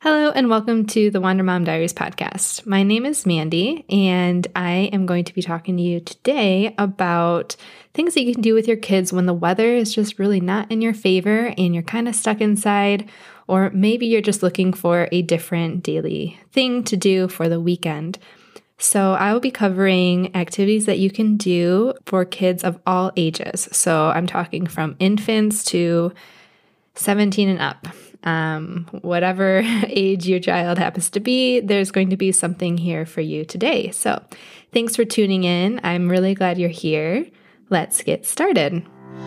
Hello and welcome to the Wonder Mom Diaries podcast. My name is Mandy and I am going to be talking to you today about things that you can do with your kids when the weather is just really not in your favor and you're kind of stuck inside, or maybe you're just looking for a different daily thing to do for the weekend. So I will be covering activities that you can do for kids of all ages. So I'm talking from infants to 17 and up. Whatever age your child happens to be, there's going to be something here for you today. So thanks for tuning in. I'm really glad you're here. Let's get started.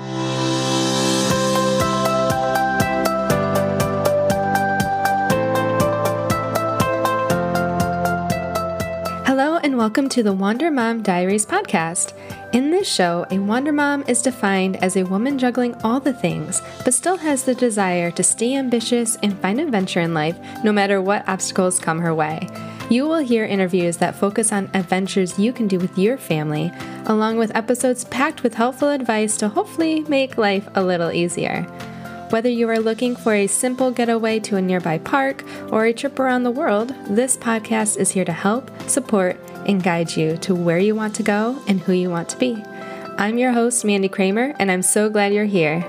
Hello and welcome to the Wonder Mom Diaries podcast. In this show, a Wonder Mom is defined as a woman juggling all the things, but still has the desire to stay ambitious and find adventure in life, no matter what obstacles come her way. You will hear interviews that focus on adventures you can do with your family, along with episodes packed with helpful advice to hopefully make life a little easier. Whether you are looking for a simple getaway to a nearby park or a trip around the world, this podcast is here to help, support, and guide you to where you want to go and who you want to be. I'm your host, Mandy Kramer, and I'm so glad you're here.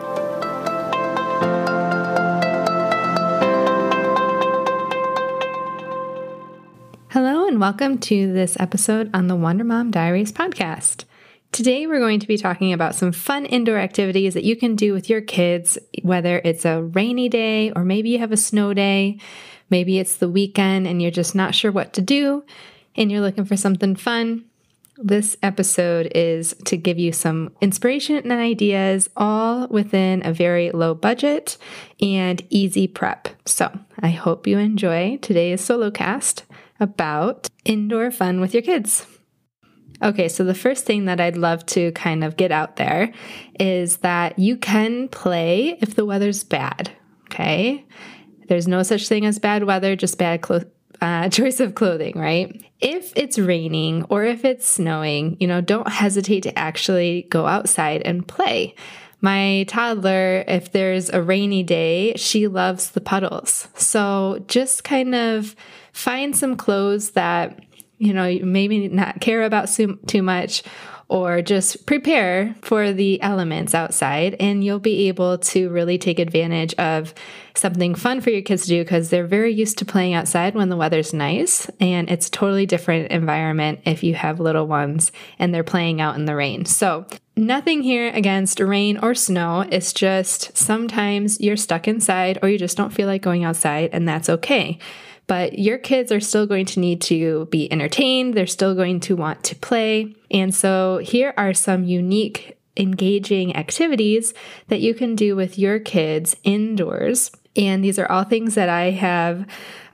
Hello, and welcome to this episode on the Wonder Mom Diaries podcast. Today, we're going to be talking about some fun indoor activities that you can do with your kids, whether it's a rainy day or maybe you have a snow day. Maybe it's the weekend and you're just not sure what to do and you're looking for something fun. This episode is to give you some inspiration and ideas, all within a very low budget and easy prep. So I hope you enjoy today's solo cast about indoor fun with your kids. Okay, so the first thing that I'd love to kind of get out there is that you can play if the weather's bad, okay? There's no such thing as bad weather, just bad choice of clothing, right? If it's raining or if it's snowing, don't hesitate to actually go outside and play. My toddler, if there's a rainy day, she loves the puddles. So just kind of find some clothes that you maybe not care about too much, or just prepare for the elements outside, and you'll be able to really take advantage of something fun for your kids to do because they're very used to playing outside when the weather's nice, and it's a totally different environment if you have little ones and they're playing out in the rain. So nothing here against rain or snow. It's just sometimes you're stuck inside or you just don't feel like going outside, and that's okay. But your kids are still going to need to be entertained. They're still going to want to play. And so here are some unique, engaging activities that you can do with your kids indoors. And these are all things that I have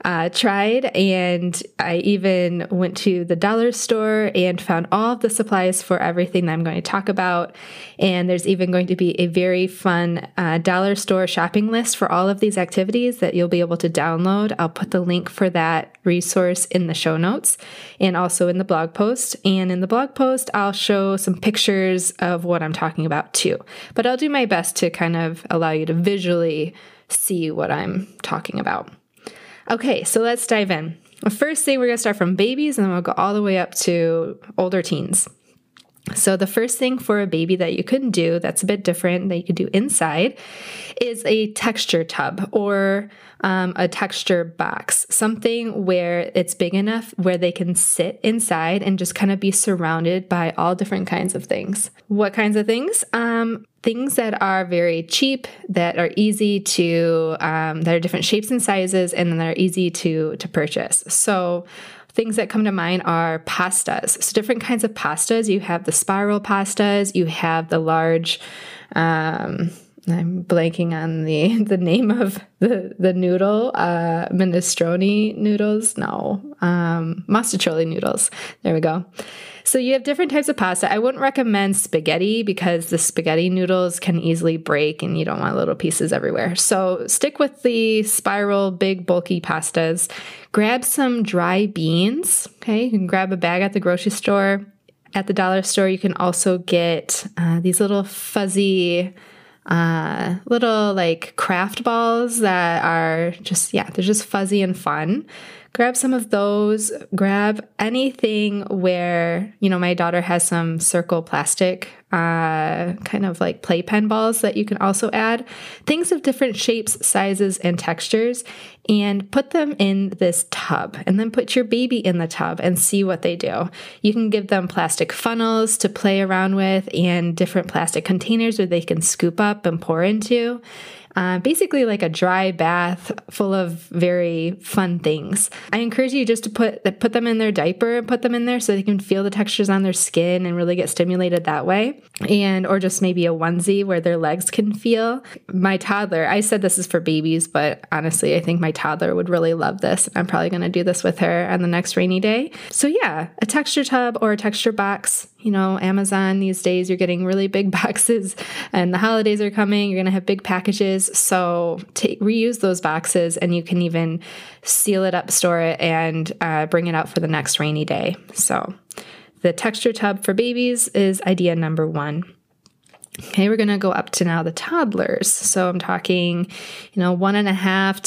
tried, and I even went to the dollar store and found all of the supplies for everything that I'm going to talk about. And there's even going to be a very fun dollar store shopping list for all of these activities that you'll be able to download. I'll put the link for that resource in the show notes and also in the blog post. And in the blog post, I'll show some pictures of what I'm talking about too. But I'll do my best to kind of allow you to visually see what I'm talking about. Okay, so let's dive in. The first thing, we're going to start from babies and then we'll go all the way up to older teens. So the first thing for a baby that you can do that's a bit different that you can do inside is a texture tub or a texture box, something where it's big enough where they can sit inside and just kind of be surrounded by all different kinds of things. What kinds of things? Things that are very cheap, that are easy to, that are different shapes and sizes, and then that are easy to purchase. So things that come to mind are pastas. So different kinds of pastas. You have the spiral pastas. You have the large, I'm blanking on the name of the noodle, minestrone noodles. No, mostaccioli noodles. There we go. So you have different types of pasta. I wouldn't recommend spaghetti because the spaghetti noodles can easily break and you don't want little pieces everywhere. So stick with the spiral, big, bulky pastas. Grab some dry beans. Okay, you can grab a bag at the grocery store. At the dollar store, you can also get these little fuzzy little like craft balls that are just, they're just fuzzy and fun. Grab some of those, grab anything where, my daughter has some circle plastic, kind of like playpen balls that you can also add, things of different shapes, sizes, and textures, and put them in this tub, and then put your baby in the tub and see what they do. You can give them plastic funnels to play around with and different plastic containers where they can scoop up and pour into. Basically like a dry bath full of very fun things. I encourage you just to put them in their diaper and put them in there so they can feel the textures on their skin and really get stimulated that way. Or just maybe a onesie where their legs can feel. My toddler, I said this is for babies, but honestly, I think my toddler would really love this. I'm probably going to do this with her on the next rainy day. So yeah, a texture tub or a texture box. Amazon these days, you're getting really big boxes, and the holidays are coming. You're going to have big packages. So reuse those boxes, and you can even seal it up, store it, and bring it out for the next rainy day. So the texture tub for babies is idea number 1. Okay, we're going to go up to now the toddlers. So I'm talking, 1.5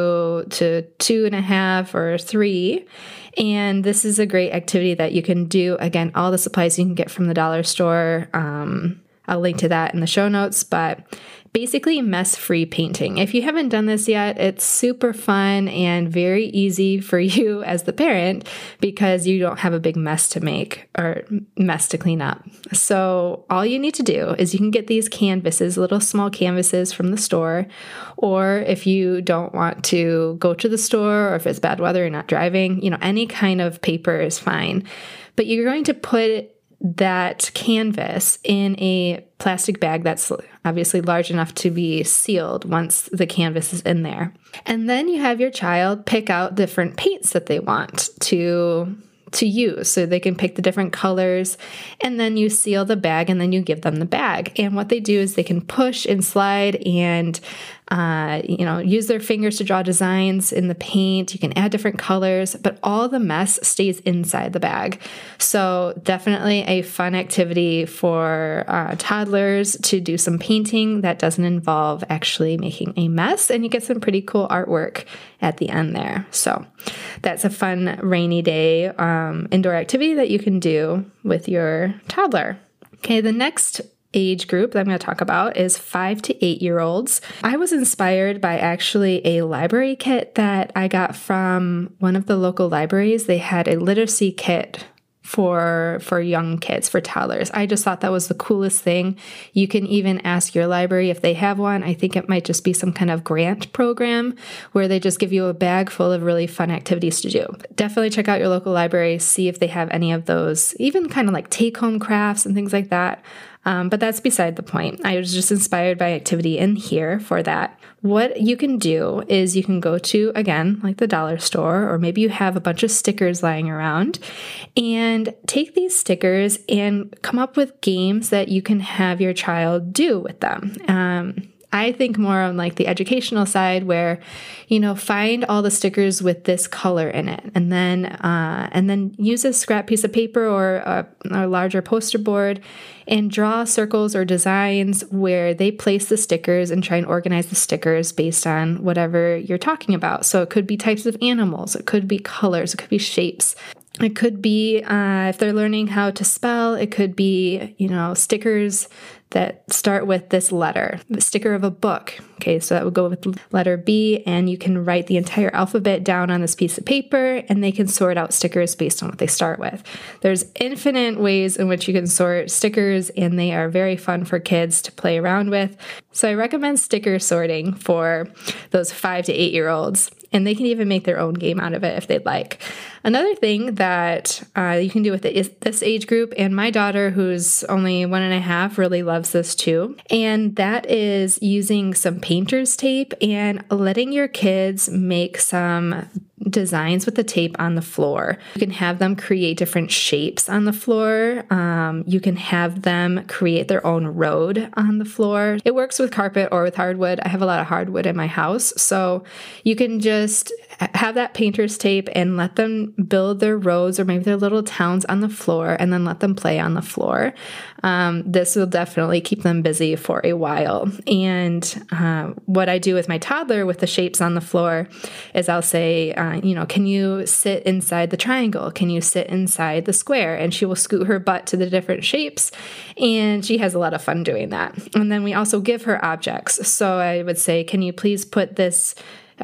to 2.5 or 3. And this is a great activity that you can do. Again, all the supplies you can get from the dollar store. I'll link to that in the show notes, but basically mess-free painting. If you haven't done this yet, it's super fun and very easy for you as the parent because you don't have a big mess to make or mess to clean up. So all you need to do is you can get these canvases, little small canvases from the store, or if you don't want to go to the store or if it's bad weather, you're not driving, any kind of paper is fine. But you're going to put that canvas in a plastic bag that's obviously large enough to be sealed once the canvas is in there. And then you have your child pick out different paints that they want to use. So they can pick the different colors, and then you seal the bag, and then you give them the bag. And what they do is they can push and slide and use their fingers to draw designs in the paint. You can add different colors, but all the mess stays inside the bag. So definitely a fun activity for toddlers to do some painting that doesn't involve actually making a mess, and you get some pretty cool artwork at the end there. So that's a fun rainy day indoor activity that you can do with your toddler. Okay, the next age group that I'm going to talk about is 5 to 8-year-olds. I was inspired by actually a library kit that I got from one of the local libraries. They had a literacy kit for young kids, for toddlers. I just thought that was the coolest thing. You can even ask your library if they have one. I think it might just be some kind of grant program where they just give you a bag full of really fun activities to do. Definitely check out your local library, see if they have any of those, even kind of like take-home crafts and things like that. But that's beside the point. I was just inspired by activity in here for that. What you can do is you can go to, again, like the dollar store, or maybe you have a bunch of stickers lying around, and take these stickers and come up with games that you can have your child do with them. I think more on like the educational side where, find all the stickers with this color in it, and then use a scrap piece of paper or a larger poster board and draw circles or designs where they place the stickers and try and organize the stickers based on whatever you're talking about. So it could be types of animals, it could be colors, it could be shapes. It could be, if they're learning how to spell, it could be, stickers that start with this letter, the sticker of a book. Okay, so that would go with letter B, and you can write the entire alphabet down on this piece of paper, and they can sort out stickers based on what they start with. There's infinite ways in which you can sort stickers, and they are very fun for kids to play around with. So I recommend sticker sorting for those 5 to 8-year-olds. And they can even make their own game out of it if they'd like. Another thing that you can do with it is this age group, and my daughter, who's only 1.5, really loves this too. And that is using some painter's tape and letting your kids make some designs with the tape on the floor. You can have them create different shapes on the floor. You can have them create their own road on the floor. It works with carpet or with hardwood. I have a lot of hardwood in my house, so you can just have that painter's tape and let them build their roads or maybe their little towns on the floor, and then let them play on the floor. This will definitely keep them busy for a while. And what I do with my toddler with the shapes on the floor is I'll say, can you sit inside the triangle? Can you sit inside the square? And she will scoot her butt to the different shapes, and she has a lot of fun doing that. And then we also give her objects. So I would say, can you please put this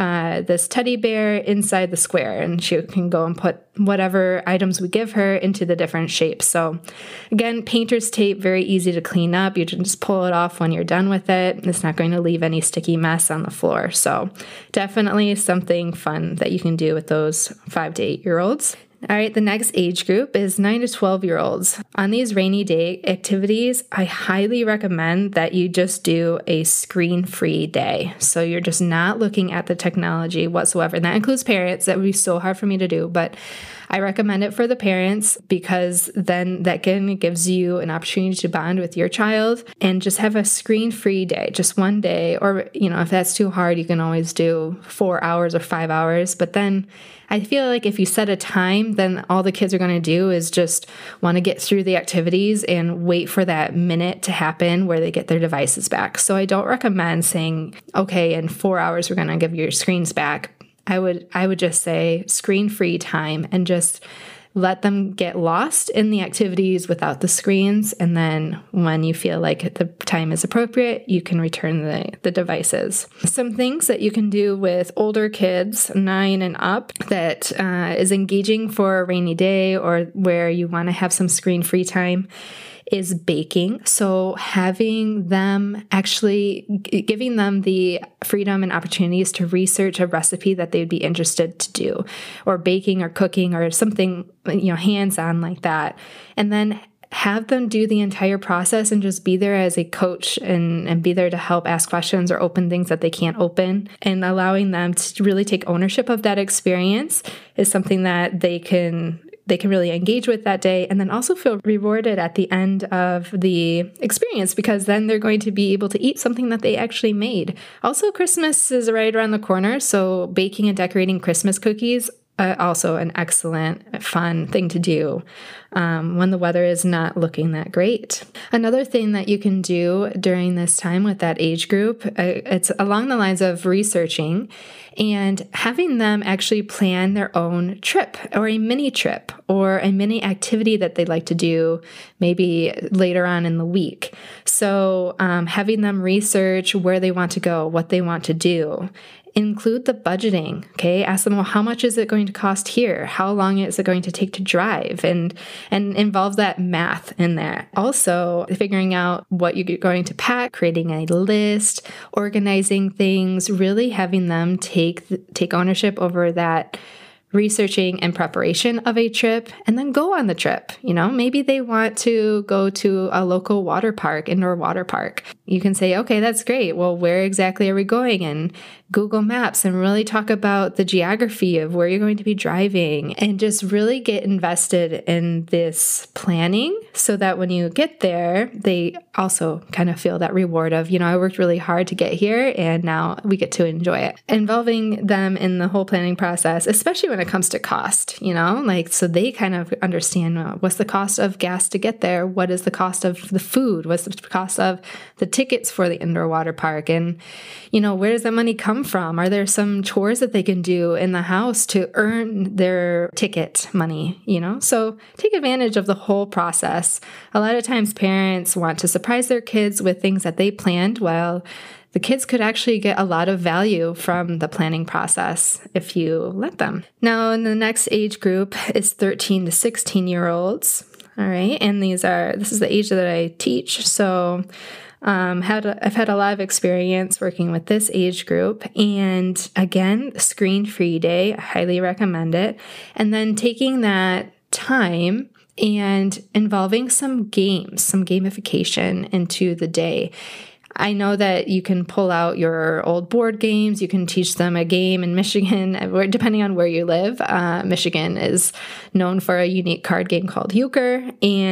teddy bear inside the square, and she can go and put whatever items we give her into the different shapes. So again, painter's tape, very easy to clean up. You can just pull it off when you're done with it. It's not going to leave any sticky mess on the floor. So definitely something fun that you can do with those 5 to 8-year-olds. All right, the next age group is 9 to 12-year-olds. On these rainy day activities, I highly recommend that you just do a screen-free day. So you're just not looking at the technology whatsoever. And that includes parents. That would be so hard for me to do, but I recommend it for the parents because then that gives you an opportunity to bond with your child and just have a screen-free day, just one day. Or, if that's too hard, you can always do 4 hours or 5 hours. But then I feel like if you set a time, then all the kids are going to do is just want to get through the activities and wait for that minute to happen where they get their devices back. So I don't recommend saying, okay, in 4 hours, we're going to give your screens back. I would just say screen-free time and just let them get lost in the activities without the screens. And then when you feel like the time is appropriate, you can return the devices. Some things that you can do with older kids, 9 and up, that is engaging for a rainy day or where you want to have some screen-free time is baking. So having them actually giving them the freedom and opportunities to research a recipe that they'd be interested to do, or baking or cooking or something, hands-on like that. And then have them do the entire process and just be there as a coach and be there to help ask questions or open things that they can't open, and allowing them to really take ownership of that experience is something that they can really engage with that day, and then also feel rewarded at the end of the experience because then they're going to be able to eat something that they actually made. Also, Christmas is right around the corner, so baking and decorating Christmas cookies also an excellent, fun thing to do when the weather is not looking that great. Another thing that you can do during this time with that age group, it's along the lines of researching and having them actually plan their own trip or a mini trip or a mini activity that they'd like to do maybe later on in the week. So having them research where they want to go, what they want to do. Include the budgeting, okay? Ask them, well, how much is it going to cost here? How long is it going to take to drive? And involve that math in there. Also, figuring out what you're going to pack, creating a list, organizing things, really having them take ownership over that researching and preparation of a trip, and then go on the trip. Maybe they want to go to a local water park, indoor water park. You can say, okay, that's great. Well, where exactly are we going? And Google Maps, and really talk about the geography of where you're going to be driving, and just really get invested in this planning so that when you get there, they also kind of feel that reward of, I worked really hard to get here and now we get to enjoy it. Involving them in the whole planning process, especially when it comes to cost, so they kind of understand what's the cost of gas to get there? What is the cost of the food? What's the cost of the tickets for the indoor water park? And, where does that money come from? Are there some chores that they can do in the house to earn their ticket money, So take advantage of the whole process. A lot of times parents want to surprise their kids with things that they planned. Well, the kids could actually get a lot of value from the planning process if you let them. Now, in the next age group is 13 to 16-year-olds. All right. And this is the age that I teach. So I've had a lot of experience working with this age group, and again, screen-free day, I highly recommend it. And then taking that time and involving some games, some gamification into the day. I know that you can pull out your old board games. You can teach them a game in Michigan, depending on where you live. Michigan is known for a unique card game called Euchre.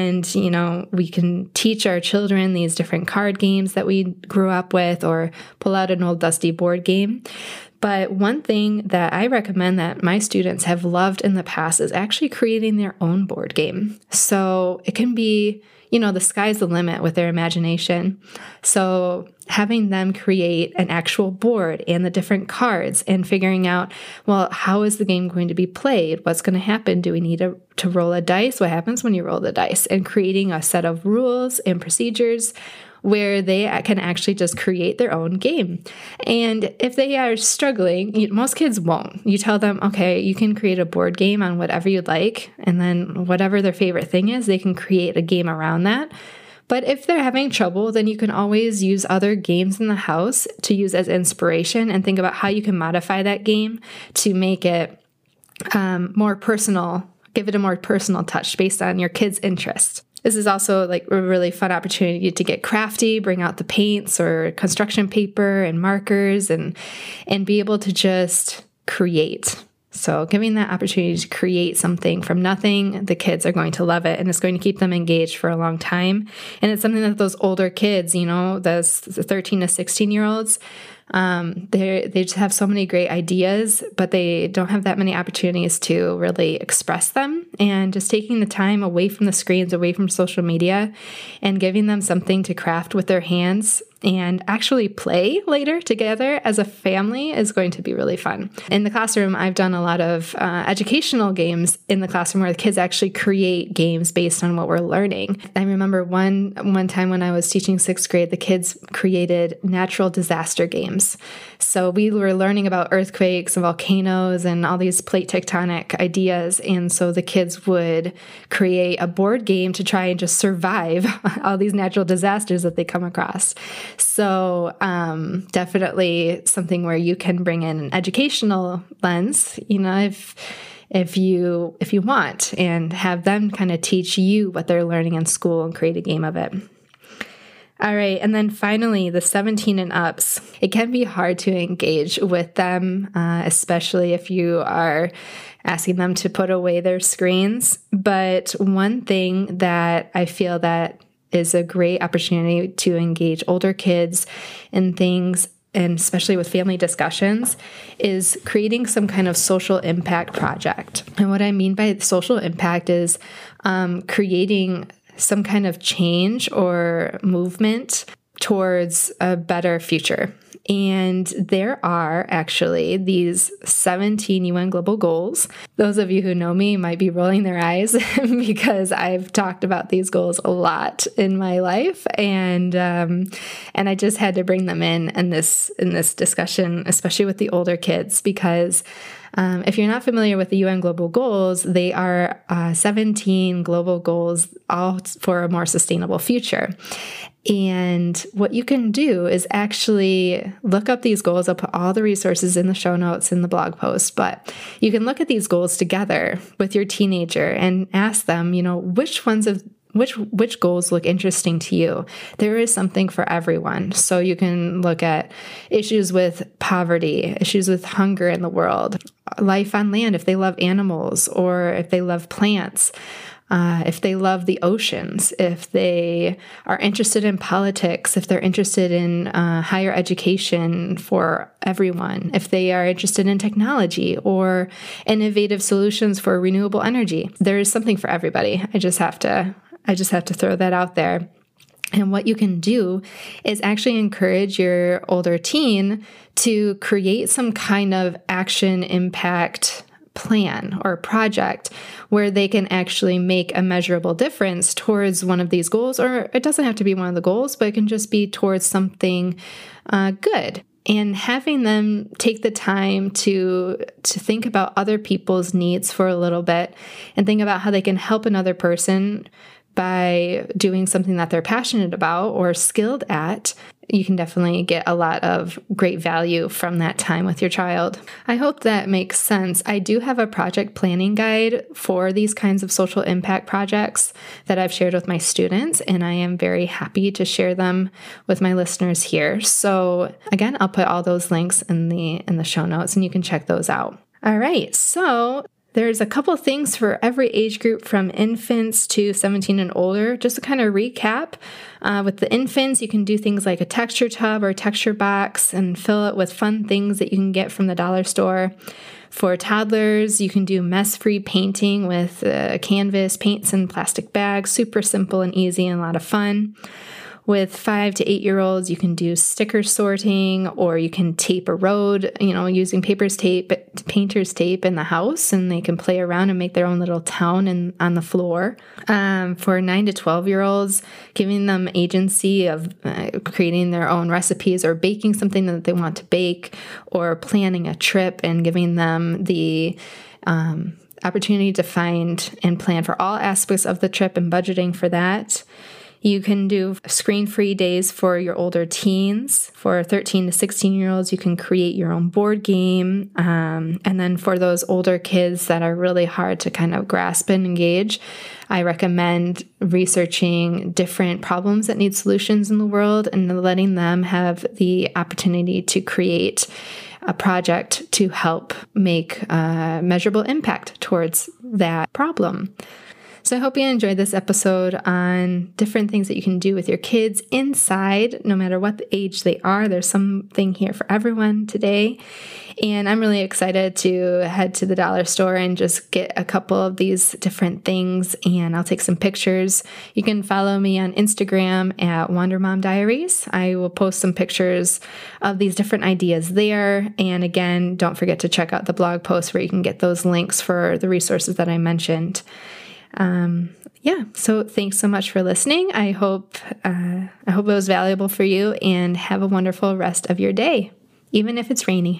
And, we can teach our children these different card games that we grew up with, or pull out an old dusty board game. But one thing that I recommend that my students have loved in the past is actually creating their own board game. So it can be, the sky's the limit with their imagination. So having them create an actual board and the different cards and figuring out, well, how is the game going to be played? What's going to happen? Do we need to roll a dice? What happens when you roll the dice? And creating a set of rules and procedures where they can actually just create their own game. And if they are struggling, most kids won't. You tell them, okay, you can create a board game on whatever you'd like, and then whatever their favorite thing is, they can create a game around that. But if they're having trouble, then you can always use other games in the house to use as inspiration and think about how you can modify that game to make it more personal, give it a more personal touch based on your kids' interests. This is also like a really fun opportunity to get crafty, bring out the paints or construction paper and markers and be able to just create. So giving that opportunity to create something from nothing, the kids are going to love it and it's going to keep them engaged for a long time. And it's something that those older kids, those 13 to 16-year-olds, they just have so many great ideas, but they don't have that many opportunities to really express them. And just taking the time away from the screens, away from social media, and giving them something to craft with their hands and actually play later together as a family is going to be really fun. In the classroom, I've done a lot of educational games in the classroom where the kids actually create games based on what we're learning. I remember one time when I was teaching 6th grade, the kids created natural disaster games. So we were learning about earthquakes and volcanoes and all these plate tectonic ideas. And so the kids would create a board game to try and just survive all these natural disasters that they come across. So definitely something where you can bring in an educational lens, if you want, and have them kind of teach you what they're learning in school and create a game of it. All right. And then finally, the 17 and ups. It can be hard to engage with them, especially if you are asking them to put away their screens. But one thing that I feel that is a great opportunity to engage older kids in things, and especially with family discussions, is creating some kind of social impact project. And what I mean by social impact is creating some kind of change or movement towards a better future. And there are actually these 17 UN Global Goals. Those of you who know me might be rolling their eyes because I've talked about these goals a lot in my life, and I just had to bring them in this discussion, especially with the older kids, because if you're not familiar with the UN Global Goals, they are 17 global goals, all for a more sustainable future. And what you can do is actually look up these goals. I'll put all the resources in the show notes in the blog post, but you can look at these goals together with your teenager and ask them, which goals look interesting to you. There is something for everyone. So you can look at issues with poverty, issues with hunger in the world, life on land, if they love animals or if they love plants, if they love the oceans, if they are interested in politics, if they're interested in higher education for everyone, if they are interested in technology or innovative solutions for renewable energy. There is something for everybody. I just have to throw that out there. And what you can do is actually encourage your older teen to create some kind of action impact plan or project where they can actually make a measurable difference towards one of these goals, or it doesn't have to be one of the goals, but it can just be towards something good. And having them take the time to think about other people's needs for a little bit and think about how they can help another person by doing something that they're passionate about or skilled at, you can definitely get a lot of great value from that time with your child. I hope that makes sense. I do have a project planning guide for these kinds of social impact projects that I've shared with my students, and I am very happy to share them with my listeners here. So again, I'll put all those links in the show notes and you can check those out. All right. So There's a couple things for every age group from infants to 17 and older. Just to kind of recap, with the infants, you can do things like a texture tub or texture box and fill it with fun things that you can get from the dollar store. For toddlers, you can do mess-free painting with canvas, paints, and plastic bags. Super simple and easy and a lot of fun. With 5 to 8-year-olds, you can do sticker sorting, or you can tape a road, using painter's tape in the house, and they can play around and make their own little town on the floor. For 9 to 12-year-olds, giving them agency of creating their own recipes or baking something that they want to bake, or planning a trip and giving them the opportunity to find and plan for all aspects of the trip and budgeting for that. You can do screen-free days for your older teens. For 13 to 16-year-olds, you can create your own board game. And then for those older kids that are really hard to kind of grasp and engage, I recommend researching different problems that need solutions in the world and letting them have the opportunity to create a project to help make a measurable impact towards that problem. So I hope you enjoyed this episode on different things that you can do with your kids inside, no matter what the age they are. There's something here for everyone today. And I'm really excited to head to the dollar store and just get a couple of these different things, and I'll take some pictures. You can follow me on Instagram at Wonder Mom Diaries. I will post some pictures of these different ideas there. And again, don't forget to check out the blog post where you can get those links for the resources that I mentioned. So thanks so much for listening. I hope it was valuable for you, and have a wonderful rest of your day, even if it's rainy.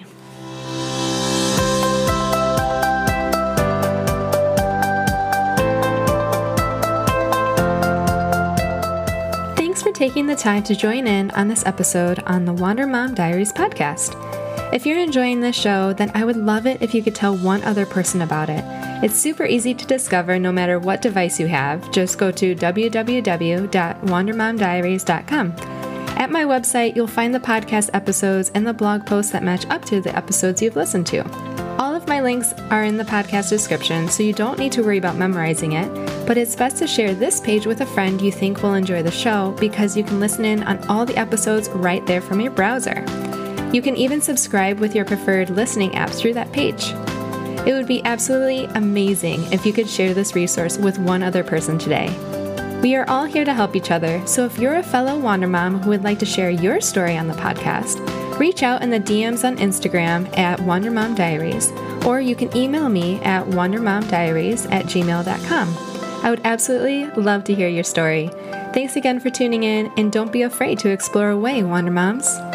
Thanks for taking the time to join in on this episode on the Wonder Mom Diaries podcast. If you're enjoying this show, then I would love it if you could tell one other person about it. It's super easy to discover no matter what device you have. Just go to www.wandermomdiaries.com. At my website, you'll find the podcast episodes and the blog posts that match up to the episodes you've listened to. All of my links are in the podcast description, so you don't need to worry about memorizing it, but it's best to share this page with a friend you think will enjoy the show, because you can listen in on all the episodes right there from your browser. You can even subscribe with your preferred listening app through that page. It would be absolutely amazing if you could share this resource with one other person today. We are all here to help each other, so if you're a fellow Wonder Mom who would like to share your story on the podcast, reach out in the DMs on Instagram at Wonder Mom Diaries, or you can email me at wondermomdiaries@gmail.com. I would absolutely love to hear your story. Thanks again for tuning in, and don't be afraid to explore away, Wonder Moms.